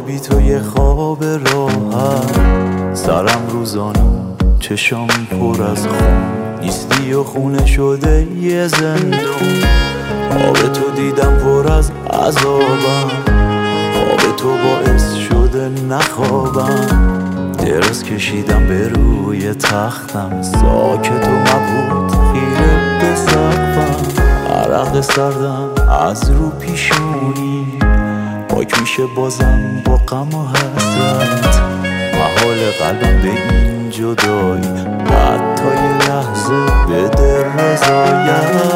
بی تو یه خواب راحت، سرم روزانو چشام پر از خون، نیستی و خونه شده یه زندون. خواب تو دیدم پر از عذابم، خواب تو باعث شده نخوابم. دراز کشیدم به روی تختم، ساکت و مبهوت خیره به سقفم. عرق سردم از رو پیشونی، پاک میشه بازم با غم و حسرت. محال قلبم به این جدایی، حتی یه لحظه بده رضایت.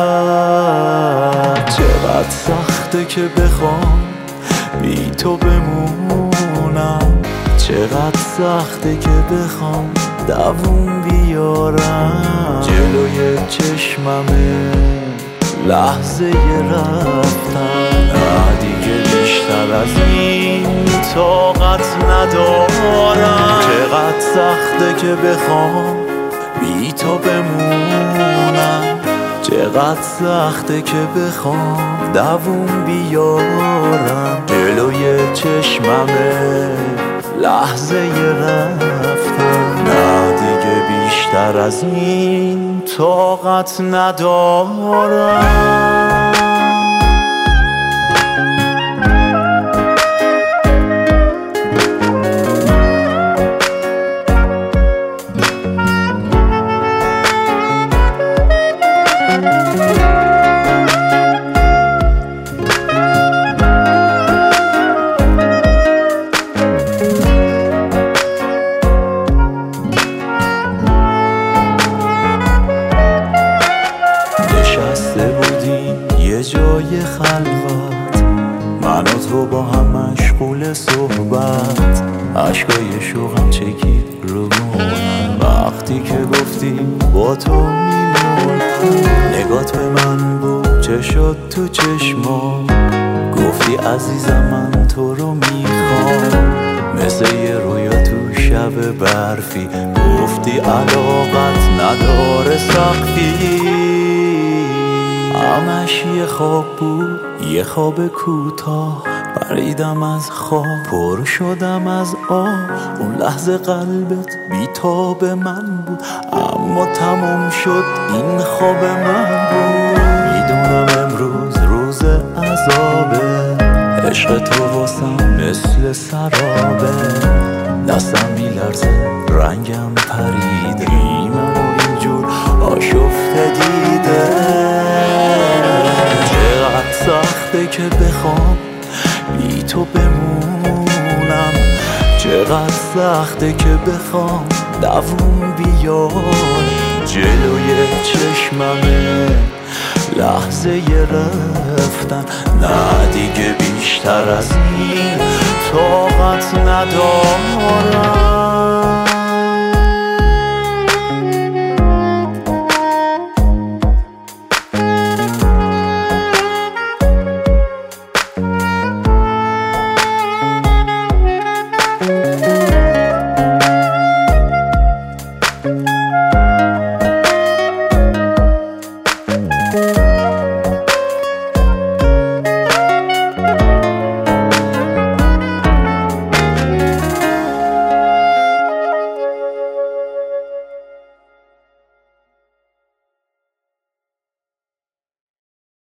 چقدر سخته که بخوام بی تو بمونم، چقدر سخته که بخوام دووم بیارم. جلوی چشممه لحظه رفتن، نه دیگه بیشتر از این طاقت ندارم. چقدر سخته که بخوام بی تو بمونم، چقدر سخته که بخوام دووم بیارم. جلوی چشممه لحظه رفتن، نه دیگه بیشتر از این طاقت ندارم. یه جای خلوت، من و تو با هم مشغول صحبت. عشقای شوقم چکید رو مونم وقتی که گفتی با تو میمونم. نگات به من بود چه شد تو چشمام، گفتی عزیزم من تو رو میخوام. مثل یه رویا تو شب برفی، گفتی علاقت نداره سقفی. همش یه خواب بود، یه خواب کوتاه، پریدم از خواب پر شدم از آه. اون لحظه قلبت بی تاب من بود، اما تموم شد این خواب من بود. میدونم امروز روز عذابه، عشق تو واسم مثل سرابه. دستم میلرزه رنگم پریده، منو اینجور آشفته دیده. چقدر سخته که بخوام بی تو بمونم، چقدر سخته که بخوام دووم بیارم. جلوی چشممه لحظه رفتن، نه دیگه بیشتر از این طاقت ندارم.